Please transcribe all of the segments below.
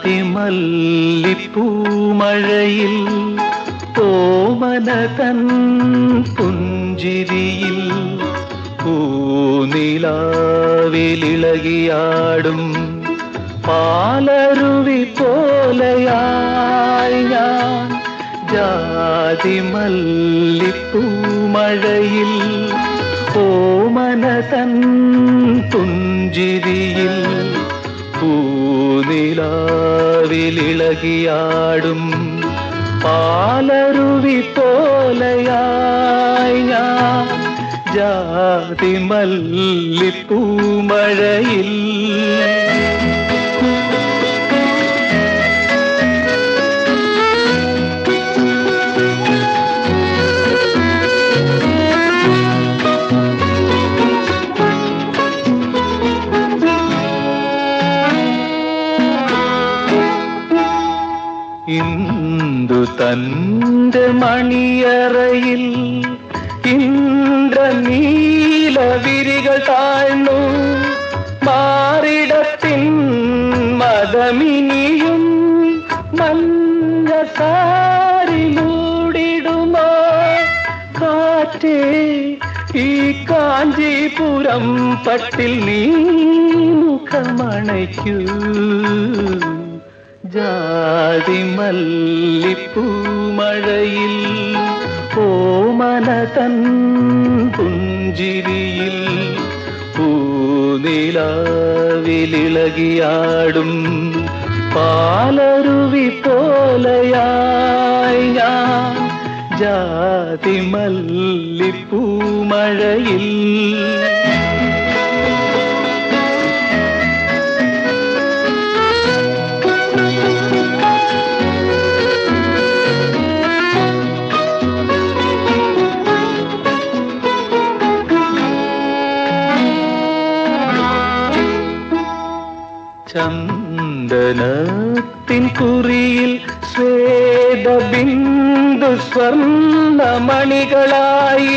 ജാതിമല്ലിപ്പൂമഴയിൽ ഓമനതൻ പുഞ്ചിരിയിൽ പൂനിലാവിലിളകിയാടും പാലരുവി പോലെയായി ഞാൻ ജാതിമല്ലിപ്പൂമഴയിൽ ഓമനതൻ പുഞ്ചിരിയിൽ പൂനിലാവിലിളകിയാടും പാലരുവി പോലെയായി ഞാൻ ജാതിമല്ലിപ്പൂമഴയിൽ. ഇന്ദു തന്റെ മണിയറയിൽ ഇന്ദ്രനീലവിരികൾ താഴ്ന്നു മാറിടത്തിൻ മദമിനിയും മഞ്ഞസാരിലൂടിടുമോ കാറ്റേ ഈ കാഞ്ചീപുരം പട്ടിൽ നീ മുഖമണയ്ക്കൂ. ജാതിമല്ലിപ്പൂമഴയിൽ ഓമനതൻ പുഞ്ചിരിയിൽ പൂനിലാവിലിളകിയാടും പാലരുവി പോലെയായി ഞാൻ ജാതിമല്ലിപ്പൂമഴയിൽ. ചന്ദനത്തിൻ കുറിയിൽ ശ്വേതബിന്ദു സ്വർണ്ണമണികളായി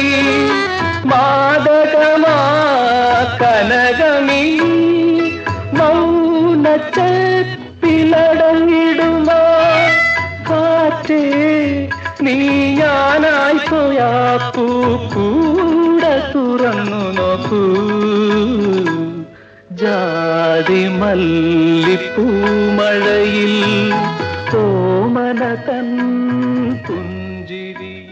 മാദകമാ കനകമീ മൗനച്ചപ്പിലടങ്ങിടുമോ കാറ്റേ നീ ഞാനായി പോയാ പൂക്കൂടെ തുറന്നു നോക്കൂ. ജാതിമല്ലിപ്പൂമഴയിൽ ഓമനതൻ പുഞ്ചിരി.